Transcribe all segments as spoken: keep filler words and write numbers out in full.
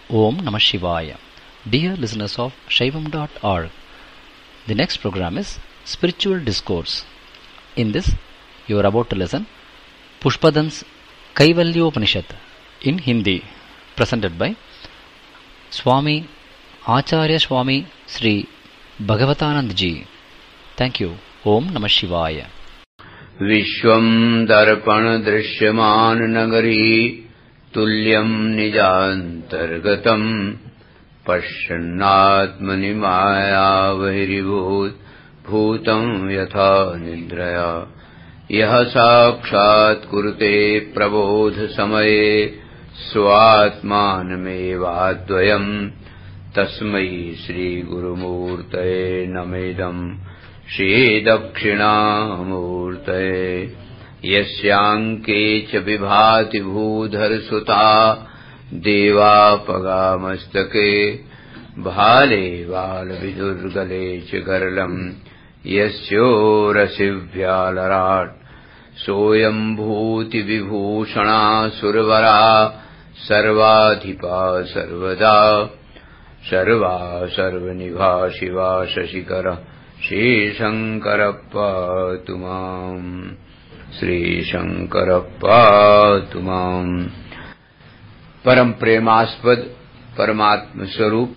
Om Namah Shivaya. Dear listeners of Shaivam dot org, the next program is Spiritual Discourse. In this, you are about to listen Pushpadan's Kaivalyopanishad in Hindi, presented by Swami Acharya Swami Sri Bhagavatanand Ji. Thank you. Om Namah Shivaya. विश्वं दर्पण दृश्यमान नगरी तुल्यं निजान्तर्गतं पश्यन्नात्मनि माया बहिर्भूत भूतं यथा निद्रया यः साक्षात् कुरुते प्रबोध समये स्वात्मानमेवाद्वयं तस्मै श्री गुरुमूर्तये नमेदम् श्री दक्षिणामूर्तये यस्यांके च विभाति भूधरसुता देवापगामस्तके भाले बालविदुर्गले च गरलम् यस्योरसिव्यालराट् सोऽयम्भूतिविभूषणा सुरवरा सर्वाधिपा सर्वदा सर्वा सर्वनिभा शिवा शशिकर श्री शंकर पातु माम् श्री शंकर पातु माम्। परम प्रेमास्पद परमात्म स्वरूप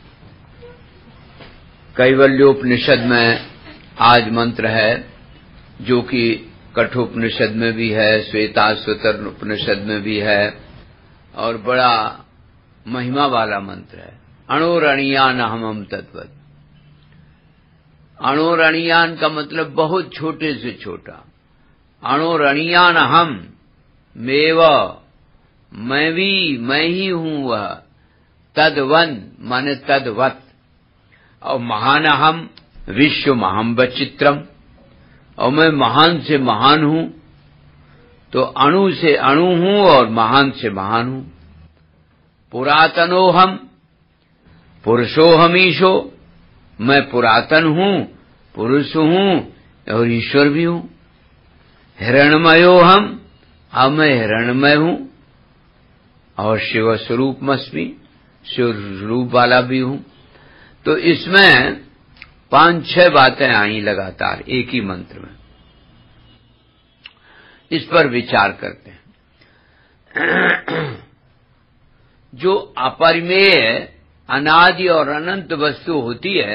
कैवल्योपनिषद में आज मंत्र है, जो कि कठोपनिषद में भी है, श्वेताश्वतर उपनिषद में भी है और बड़ा महिमा वाला मंत्र है। अणोरणीयान हमम तद्वत्। अणोरणीयान का मतलब बहुत छोटे से छोटा। अणोरणीयान हम मेव, मैं भी मैं ही हूं वह, तद्वन माने तद्वत, और महान हम विश्व महम वचित्रम, और मैं महान से महान हूं। तो अणु से अणु हूं और महान से महान हूं। पुरातनो हम पुरुषो हमीशो, मैं पुरातन हूं, पुरुष हूं और ईश्वर भी हूं। हिरण्मयो हम, अब मैं हिरण्मय हूं और शिव स्वरूपमस्मि, शिव रूप वाला भी हूं। तो इसमें पांच छह बातें आई लगातार एक ही मंत्र में। इस पर विचार करते हैं। जो अपरिमेय अनादि और अनंत वस्तु होती है,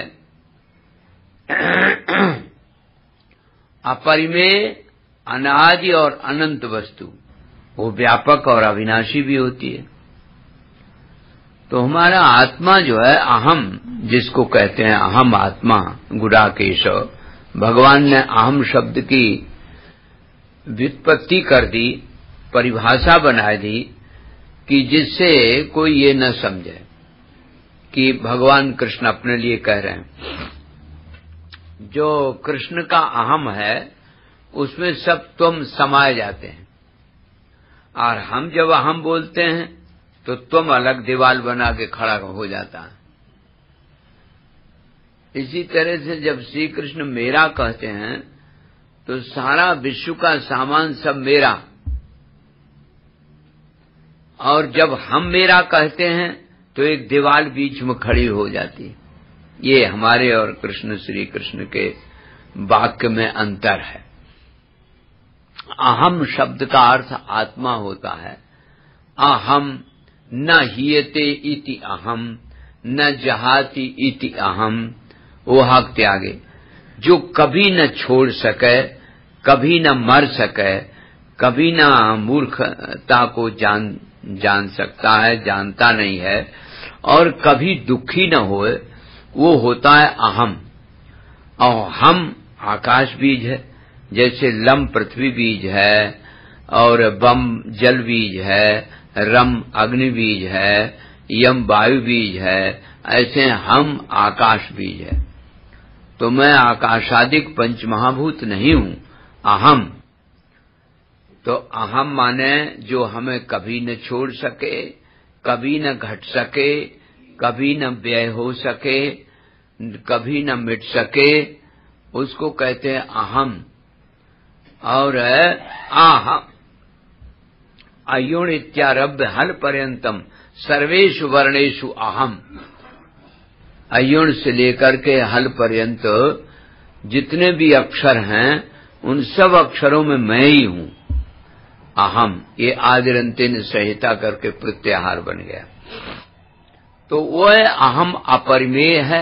अपरिमेय अनादि और अनंत वस्तु, वो व्यापक और अविनाशी भी होती है। तो हमारा आत्मा जो है, अहम जिसको कहते हैं, अहम आत्मा गुडाकेशव, भगवान ने अहम शब्द की व्युत्पत्ति कर दी, परिभाषा बना दी कि जिससे कोई ये न समझे कि भगवान कृष्ण अपने लिए कह रहे हैं। जो कृष्ण का अहम है उसमें सब तुम समाये जाते हैं, और हम जब अहम बोलते हैं तो तुम अलग दीवार बना के खड़ा हो जाता है। इसी तरह से जब श्री कृष्ण मेरा कहते हैं तो सारा विश्व का सामान सब मेरा, और जब हम मेरा कहते हैं तो एक दीवार बीच में खड़ी हो जाती है। ये हमारे और कृष्ण श्री कृष्ण के वाक्य में अंतर है। अहम शब्द का अर्थ आत्मा होता है। अहम न हीयते इति अहम, न जहाति इति अहम, वो हक त्यागे, जो कभी न छोड़ सके, कभी न मर सके, कभी न मूर्खता को जान जान सकता है, जानता नहीं है, और कभी दुखी न होए, वो होता है अहम। और हम आकाश बीज है, जैसे लम पृथ्वी बीज है, और बम जल बीज है, रम अग्नि बीज है, यम वायु बीज है, ऐसे हम आकाश बीज है। तो मैं आकाशादिक पंच महाभूत नहीं हूं, अहम। तो अहम माने जो हमें कभी न छोड़ सके, कभी न घट सके, कभी न व्यय हो सके, कभी न मिट सके, उसको कहते हैं अहम। और अहम अयुण इत्यारभ्य हल पर्यंतम सर्वेषु वर्णेषु अहम, अयुण से लेकर के हल पर्यंत जितने भी अक्षर हैं उन सब अक्षरों में मैं ही हूं। अहम, ये आदिरंतिन संहिता करके प्रत्याहार बन गया। तो वह अहम अपरिमेय है।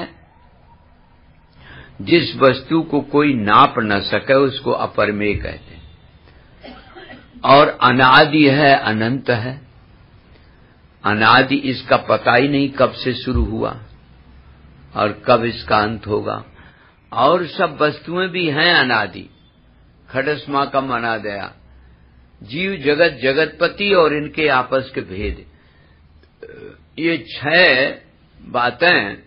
जिस वस्तु को कोई नाप न सके उसको अपरिमेय कहते हैं। और अनादि है, अनंत है। अनादि इसका पता ही नहीं कब से शुरू हुआ और कब इसका अंत होगा। और सब वस्तुएं भी हैं अनादि। खडस्माकम अनादया, जीव जगत जगतपति और इनके आपस के भेद, ये छह बातें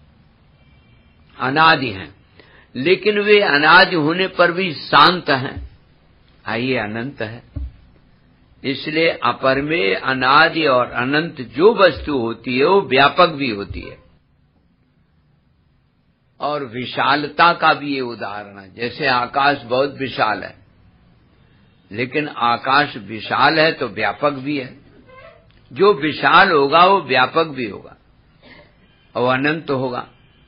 अनादि हैं। लेकिन वे अनादि होने पर भी शांत हैं, आइए अनंत है। इसलिए अपरिमेय, अनादि और अनंत जो वस्तु होती है वो व्यापक भी होती है। और विशालता का भी ये उदाहरण है। जैसे आकाश बहुत विशाल है, लेकिन आकाश विशाल है तो व्यापक भी है। जो विशाल होगा वो व्यापक भी होगा और अनंत होगा।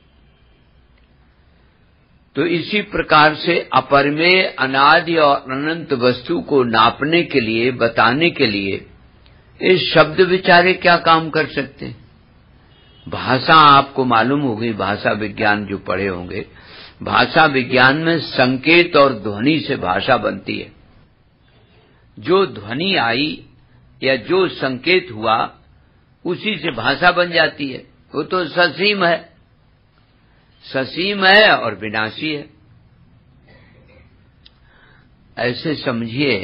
तो इसी प्रकार से अपरिमेय, अनादि और अनंत वस्तु को नापने के लिए, बताने के लिए इस शब्द विचारे क्या काम कर सकते हैं। भाषा आपको मालूम होगी, भाषा विज्ञान जो पढ़े होंगे, भाषा विज्ञान में संकेत और ध्वनि से भाषा बनती है। जो ध्वनि आई या जो संकेत हुआ उसी से भाषा बन जाती है। वो तो ससीम है, ससीम है और विनाशी है। ऐसे समझिए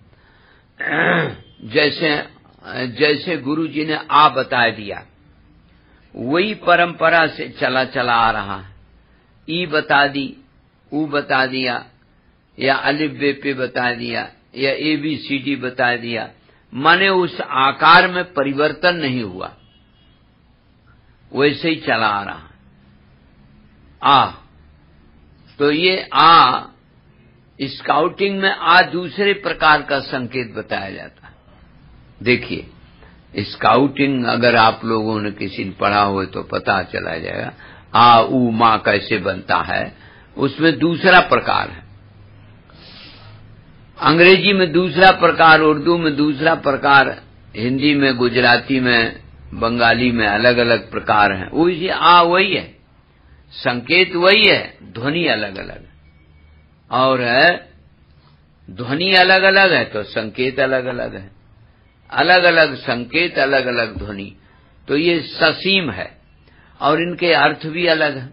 जैसे जैसे गुरु जी ने आ बता दिया, वही परंपरा से चला चला आ रहा है। ई बता दी, ऊ बता दिया, या अलिफ बे पे बता दिया, या ए बी सी डी बता दिया, माने उस आकार में परिवर्तन नहीं हुआ, वैसे ही चला आ रहा है। आ, तो ये आ स्काउटिंग में आ दूसरे प्रकार का संकेत बताया जाता है। देखिए, स्काउटिंग अगर आप लोगों ने किसी ने पढ़ा हो तो पता चला जाएगा। आ ऊ मां कैसे बनता है, उसमें दूसरा प्रकार है। अंग्रेजी में दूसरा प्रकार, उर्दू में दूसरा प्रकार, हिंदी में, गुजराती में, बंगाली में अलग अलग प्रकार हैं। वो इसी आ वही है, संकेत वही है, ध्वनि अलग अलग है। और ध्वनि अलग अलग है तो संकेत अलग अलग है, अलग अलग संकेत अलग अलग ध्वनि। तो ये ससीम है और इनके अर्थ भी अलग है।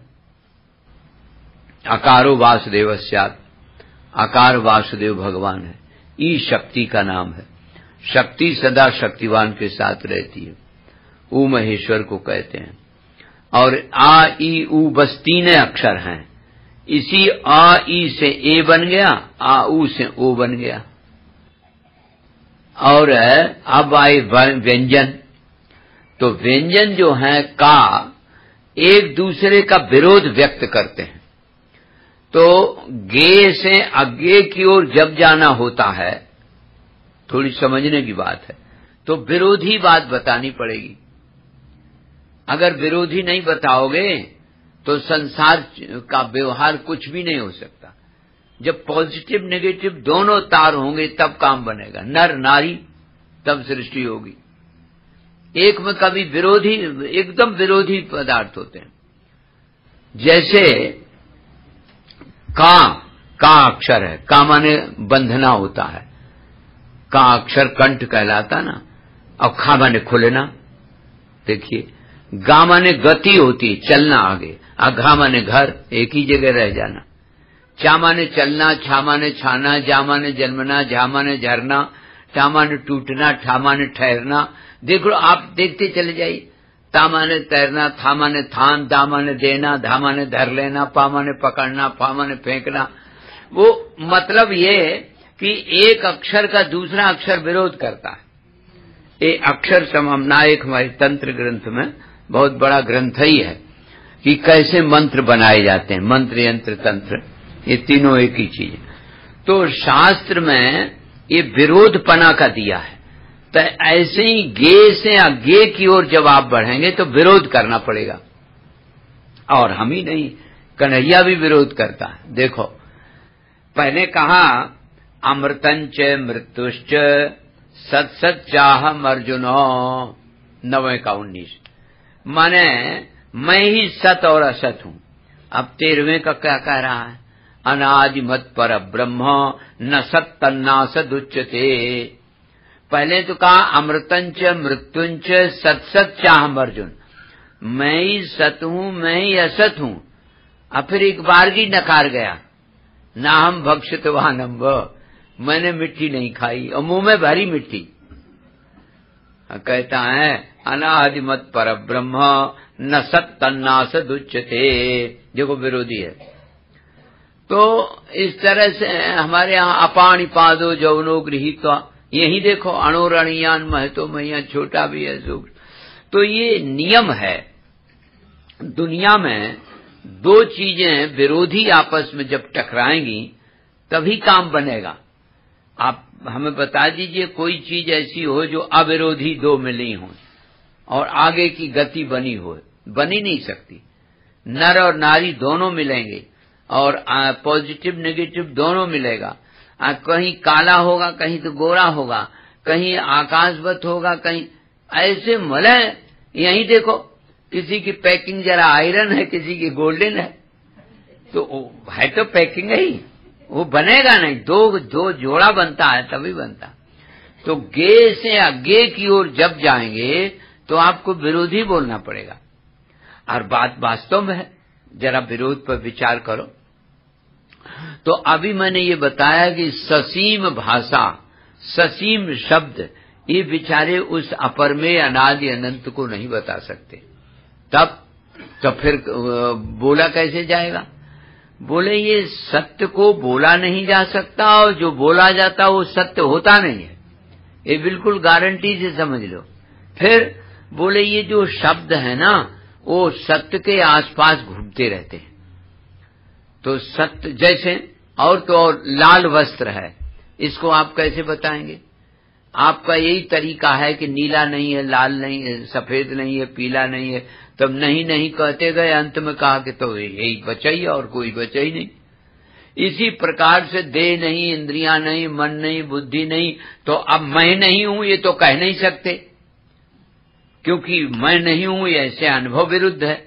अकारो वासुदेव स्यात्, आकार वासुदेव भगवान है। ई शक्ति का नाम है। शक्ति सदा शक्तिवान के साथ रहती है। ऊ महेश्वर को कहते हैं। और आ ई ऊ बस तीन अक्षर हैं। इसी आ ई से ए बन गया, आ ऊ से ओ बन गया। और अब आए व्यंजन। तो व्यंजन जो है का एक दूसरे का विरोध व्यक्त करते हैं। तो गे से अज्ञे की ओर जब जाना होता है, थोड़ी समझने की बात है, तो विरोधी बात बतानी पड़ेगी। अगर विरोधी नहीं बताओगे तो संसार का व्यवहार कुछ भी नहीं हो सकता। जब पॉजिटिव नेगेटिव दोनों तार होंगे तब काम बनेगा। नर नारी, तब सृष्टि होगी। एक में कभी विरोधी, एकदम विरोधी पदार्थ होते हैं। जैसे का का अक्षर है, का माने बंधना होता है। का अक्षर कंठ कहलाता ना, और खा माने खुलना। देखिए, गा माने गति होती है, चलना आगे, और घा माने घर, एक ही जगह रह जाना। चा माने चलना, छा माने छाना, जा माने जन्मना, झा माने झरना, टा माने टूटना, ठा माने ठहरना। देखो, आप देखते चले जाइए। ता माने तैरना, था माने थान, दा माने देना, धा माने धर लेना, पा माने पकड़ना, फा माने फेंकना। वो मतलब ये कि एक अक्षर का दूसरा अक्षर विरोध करता है। ये अक्षर समन्वयक हमारे तंत्र ग्रंथ में बहुत बड़ा ग्रंथ ही है कि कैसे मंत्र बनाए जाते हैं। मंत्र, यंत्र, तंत्र, ये तीनों एक ही चीज है। तो शास्त्र में ये विरोधपना का दिया है, तो ऐसे ही गे से अज्ञे की ओर जब आप बढ़ेंगे तो विरोध करना पड़ेगा। और हम ही नहीं, कन्हैया भी विरोध करता है। देखो पहले कहा अमृतंच मृत्युश्च सत सत चाहम अर्जुनो, नवे का उन्नीस, माने मैं ही सत और असत हूं। अब तेरहवें का क्या कह रहा है, अनादिमत पर ब्रह्म न सत तन्ना सदुच्यते। पहले तो कहा अमृतंच मृत्युंच सत सत चाहम अर्जुन, मैं ही सत हूं मैं ही असत हूं। अब फिर एक बार की नकार गया, ना हम भक्षितवानम, मैंने मिट्टी नहीं खाई और मुंह में भरी मिट्टी। कहता है अनादिमत पर ब्रह्म न सत तन्ना सदुच्यते, देखो विरोधी है। तो इस तरह से हमारे यहाँ अपाणिपादो जौनो गृहीत, यही देखो अणोरणीयान महतो मैया, छोटा भी है सूक्ष्म। तो ये नियम है दुनिया में, दो चीजें विरोधी आपस में जब टकराएंगी तभी काम बनेगा। आप हमें बता दीजिए कोई चीज ऐसी हो जो अविरोधी दो मिली हो और आगे की गति बनी हो, बनी नहीं सकती। नर और नारी दोनों मिलेंगे और पॉजिटिव नेगेटिव दोनों मिलेगा। आ, कहीं काला होगा कहीं तो गोरा होगा, कहीं आकाशवत होगा कहीं ऐसे मले। यही देखो किसी की पैकिंग जरा आयरन है किसी की गोल्डन है, तो है तो पैकिंग ही, वो बनेगा नहीं। दो दो जोड़ा बनता है तभी बनता। तो गे से अज्ञे की ओर जब जाएंगे तो आपको विरोधी बोलना पड़ेगा। और बात वास्तव में है, जरा विरोध पर विचार करो। तो अभी मैंने ये बताया कि ससीम भाषा, ससीम शब्द, ये बेचारे उस अपर में अनादि अनंत को नहीं बता सकते। तब तो फिर बोला कैसे जाएगा? बोले ये सत्य को बोला नहीं जा सकता और जो बोला जाता वो सत्य होता नहीं है, ये बिल्कुल गारंटी से समझ लो। फिर बोले ये जो शब्द है ना वो सत्य के आसपास घूमते रहते हैं। तो सत्य जैसे और तो और लाल वस्त्र है, इसको आप कैसे बताएंगे? आपका यही तरीका है कि नीला नहीं है, लाल नहीं है, सफेद नहीं है, पीला नहीं है, तब नहीं नहीं कहते गए, अंत में कहा कि तो यही बचा ही और कोई बचा ही नहीं। इसी प्रकार से देह नहीं, इंद्रियां नहीं, मन नहीं, बुद्धि नहीं, तो अब मैं नहीं हूं ये तो कह नहीं सकते, क्योंकि मैं नहीं हूं ये ऐसे अनुभव विरुद्ध है।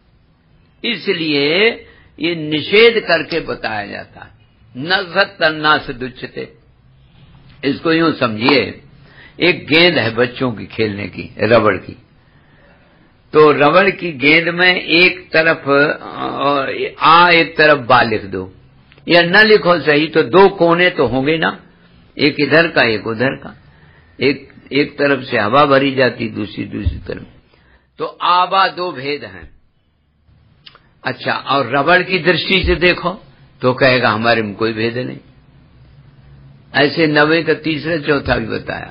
इसलिए ये निषेध करके बताया जाता है, न सत तन्ना सदुच्यते। इसको यूं समझिए, एक गेंद है बच्चों की खेलने की, रबड़ की। तो रबड़ की गेंद में एक तरफ आ एक तरफ बा लिख दो, या न लिखो सही तो दो कोने तो होंगे ना, एक इधर का एक उधर का, एक एक तरफ से हवा भरी जाती, दूसरी दूसरी तरफ, तो आबा दो भेद हैं। अच्छा, और रबड़ की दृष्टि से देखो तो कहेगा हमारे में कोई भेद नहीं। ऐसे नवे का तीसरा चौथा भी बताया,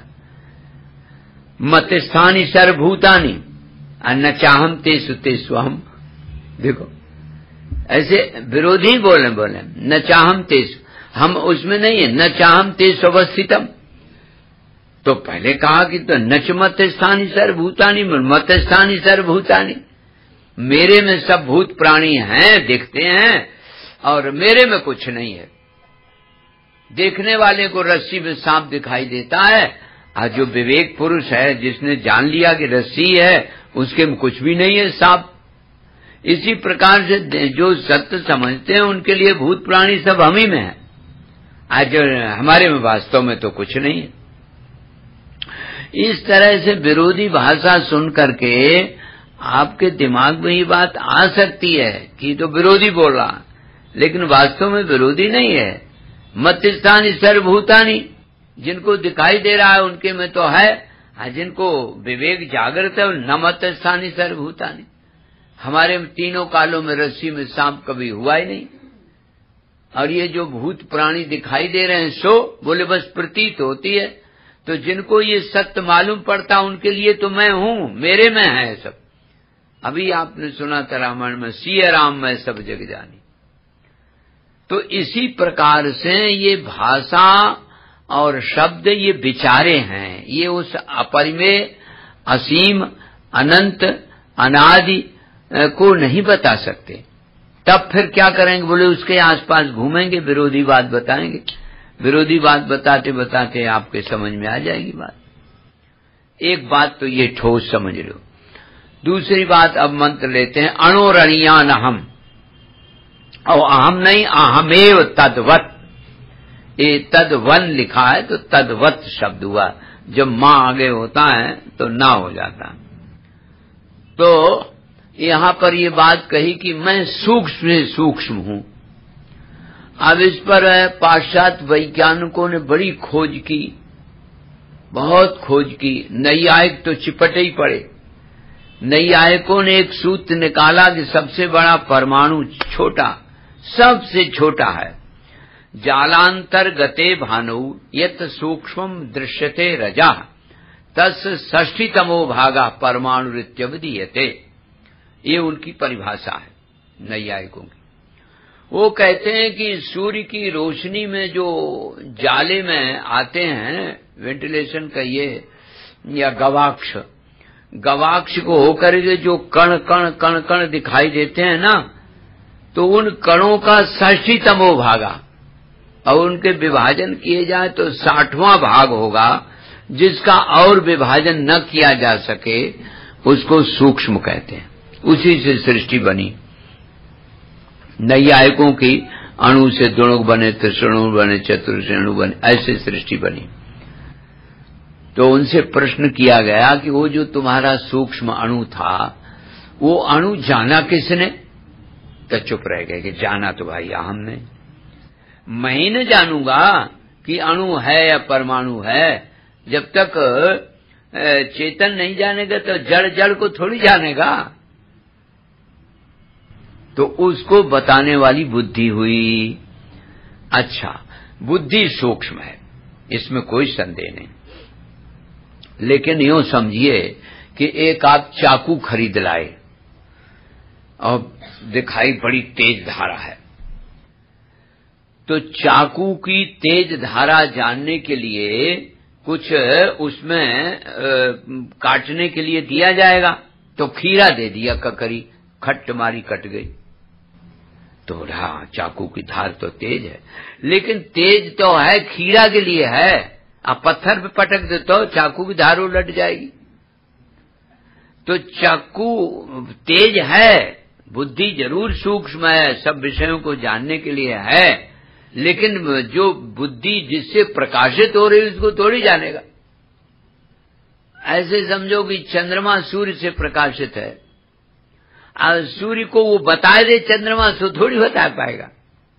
मतिस्थानी सर्वभूतानी न चाहम ते सुते स्वहम। देखो ऐसे विरोधी बोले बोले न चाहम ते, हम उसमें नहीं है, न चाहम ते स्वस्थितम। तो पहले कहा कि तो नच मत स्थानी सर्वभूतानी, मत स्थानी सर्वभूतानी, मेरे में सब भूत प्राणी हैं, दिखते हैं, और मेरे में कुछ नहीं है। देखने वाले को रस्सी में सांप दिखाई देता है, और जो विवेक पुरुष है जिसने जान लिया कि रस्सी है उसके में कुछ भी नहीं है, सांप। इसी प्रकार से जो सत्य समझते हैं उनके लिए भूत प्राणी सब हम ही में है, आज हमारे में वास्तव में तो कुछ नहीं है। इस तरह से विरोधी भाषा सुन करके आपके दिमाग में ये बात आ सकती है कि तो विरोधी बोल रहा, लेकिन वास्तव में विरोधी नहीं है। मतिस्थानी सर्वभूतानी, जिनको दिखाई दे रहा है उनके में तो है, जिनको विवेक जागृत है न मतस्थानी सर्वभूतानी। हमारे तीनों कालों में रस्सी में सांप कभी हुआ ही नहीं, और ये जो भूत प्राणी दिखाई दे रहे हैं सो बोले बस प्रतीत होती है। तो जिनको ये सत्य मालूम पड़ता उनके लिए तो मैं हूं, मेरे में है सब। अभी आपने सुना था रामायण में, सिय राम में सब जग जानी। तो इसी प्रकार से ये भाषा और शब्द ये विचारे हैं, ये उस अपरिमेय असीम अनंत अनादि को नहीं बता सकते। तब फिर क्या करेंगे? बोले उसके आसपास घूमेंगे, विरोधी बात बताएंगे। विरोधी बात बताते बताते आपके समझ में आ जाएगी बात। एक बात तो ये ठोस समझ लो। दूसरी बात, अब मंत्र लेते हैं, अणोरणीयान अहम, और अहम नहीं, अहमेव तद्वत। ये तद्वन लिखा है तो तद्वत शब्द हुआ। जब मां आगे होता है तो ना हो जाता। तो यहां पर ये बात कही कि मैं सूक्ष्म से सूक्ष्म हूं। अब इस पर पाश्चात्य वैज्ञानिकों ने बड़ी खोज की, बहुत खोज की। नैयायिक तो चिपटे ही पड़े। नैयायिकों ने एक सूत्र निकाला कि सबसे बड़ा परमाणु छोटा, सबसे छोटा है। जालांतर गते भानु यत सूक्ष्मम दृश्यते रजा तस् षष्ठीतमो भागा परमाणु रित्यवदीयते। ये उनकी परिभाषा है नैयायिकों की। वो कहते हैं कि सूर्य की रोशनी में जो जाले में आते हैं, वेंटिलेशन कहिए या गवाक्ष, गवाक्ष को होकर के जो कण कण कण कण दिखाई देते हैं ना, तो उन कणों का षष्ठीतमो भागा, और उनके विभाजन किए जाए तो साठवां भाग होगा, जिसका और विभाजन न किया जा सके, उसको सूक्ष्म कहते हैं। उसी से सृष्टि बनी। नैयायिकों की अणु से द्विणुक बने, त्रिशणु बने, चतुर्षणु बने, ऐसे सृष्टि बनी। तो उनसे प्रश्न किया गया कि वो जो तुम्हारा सूक्ष्म अणु था, वो अणु जाना किसने? तो चुप रह गए कि जाना तो भाई हमने। मैं ही न जानूंगा कि अणु है या परमाणु है। जब तक चेतन नहीं जानेगा तो जड़ जड़ को थोड़ी जानेगा। तो उसको बताने वाली बुद्धि हुई। अच्छा, बुद्धि सूक्ष्म है, इसमें कोई संदेह नहीं। लेकिन यूं समझिए कि एक आप चाकू खरीद लाए और दिखाई बड़ी तेज धारा है, तो चाकू की तेज धारा जानने के लिए कुछ उसमें काटने के लिए दिया जाएगा। तो खीरा दे दिया, ककरी खट मारी, कट गई। तो हाँ, चाकू की धार तो तेज है, लेकिन तेज तो है खीरा के लिए है। आप पत्थर पे पटक दे तो चाकू की धार उलट जाएगी। तो चाकू तेज है, बुद्धि जरूर सूक्ष्म है, सब विषयों को जानने के लिए है, लेकिन जो बुद्धि जिससे प्रकाशित हो रही है उसको थोड़ी जानेगा। ऐसे समझो कि चंद्रमा सूर्य से प्रकाशित है, और सूर्य को वो बता दे चंद्रमा से थोड़ी बता पाएगा।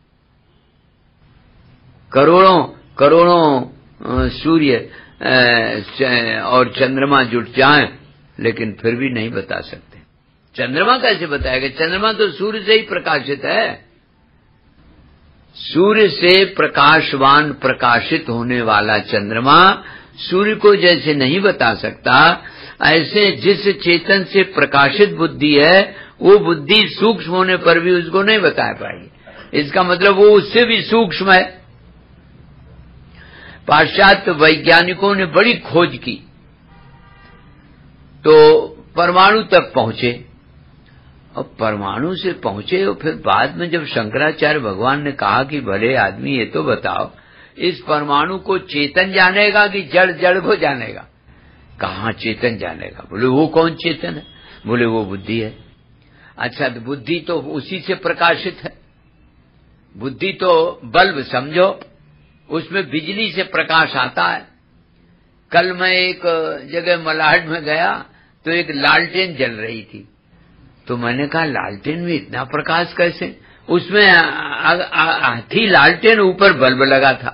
करोड़ों करोड़ों सूर्य और चंद्रमा जुट जाएं, लेकिन फिर भी नहीं बता सकते। चंद्रमा कैसे बताएगा? चंद्रमा तो सूर्य से ही प्रकाशित है। सूर्य से प्रकाशवान प्रकाशित होने वाला चंद्रमा सूर्य को जैसे नहीं बता सकता, ऐसे जिस चेतन से प्रकाशित बुद्धि है, वो बुद्धि सूक्ष्म होने पर भी उसको नहीं बता पाएगी। इसका मतलब वो उससे भी सूक्ष्म है। पाश्चात्य वैज्ञानिकों ने बड़ी खोज की तो परमाणु तक पहुंचे, और परमाणु से पहुंचे और फिर बाद में जब शंकराचार्य भगवान ने कहा कि भले आदमी ये तो बताओ, इस परमाणु को चेतन जानेगा कि जड़ जड़ को जानेगा? कहाँ चेतन जानेगा? बोले वो कौन चेतन है? बोले वो बुद्धि है। अच्छा, तो बुद्धि तो उसी से प्रकाशित है। बुद्धि तो बल्ब समझो, उसमें बिजली से प्रकाश आता है। कल मैं एक जगह मलाड में गया तो एक लालटेन जल रही थी, तो मैंने कहा लालटेन में इतना प्रकाश कैसे? उसमें थी लालटेन, ऊपर बल्ब लगा था।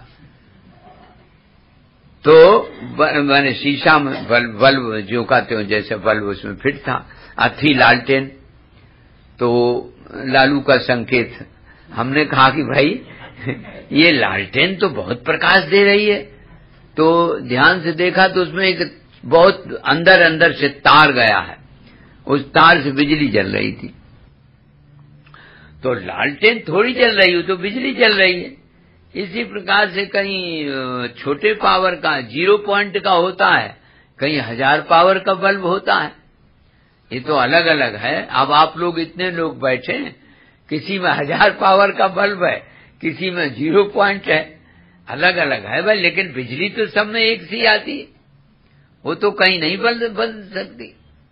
तो मैंने शीशा में बल्ब बल्ब जो कहते हो जैसे बल्ब उसमें फिट था, थी लालटेन। तो लालू का संकेत, हमने कहा कि भाई ये लालटेन तो बहुत प्रकाश दे रही है। तो ध्यान से देखा तो उसमें एक बहुत अंदर अंदर से तार गया है, उस तार से बिजली जल रही थी। तो लालटेन थोड़ी जल रही हो तो बिजली जल रही है। इसी प्रकार से कहीं छोटे पावर का जीरो पॉइंट का होता है, कहीं हजार पावर का बल्ब होता है। ये तो अलग अलग है। अब आप लोग इतने लोग बैठे, किसी में हजार पावर का बल्ब है, किसी में जीरो पॉइंट है, अलग अलग है भाई। लेकिन बिजली तो सब में एक सी आती है, वो तो कहीं नहीं बदल बदल सकती।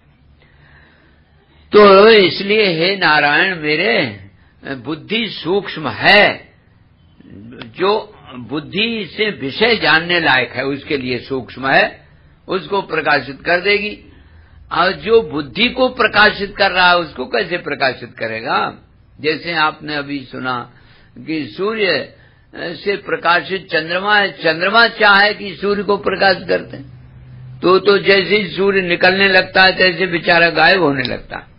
तो इसलिए हे नारायण, मेरे बुद्धि सूक्ष्म है, जो बुद्धि से विषय जानने लायक है उसके लिए सूक्ष्म है, उसको प्रकाशित कर देगी। और जो बुद्धि को प्रकाशित कर रहा है उसको कैसे प्रकाशित करेगा? जैसे आपने अभी सुना कि सूर्य से प्रकाशित चंद्रमा है, चंद्रमा चाहे कि सूर्य को प्रकाशित करते हैं, तो तो जैसे ही सूर्य निकलने लगता है तैसे बेचारा गायब होने लगता है।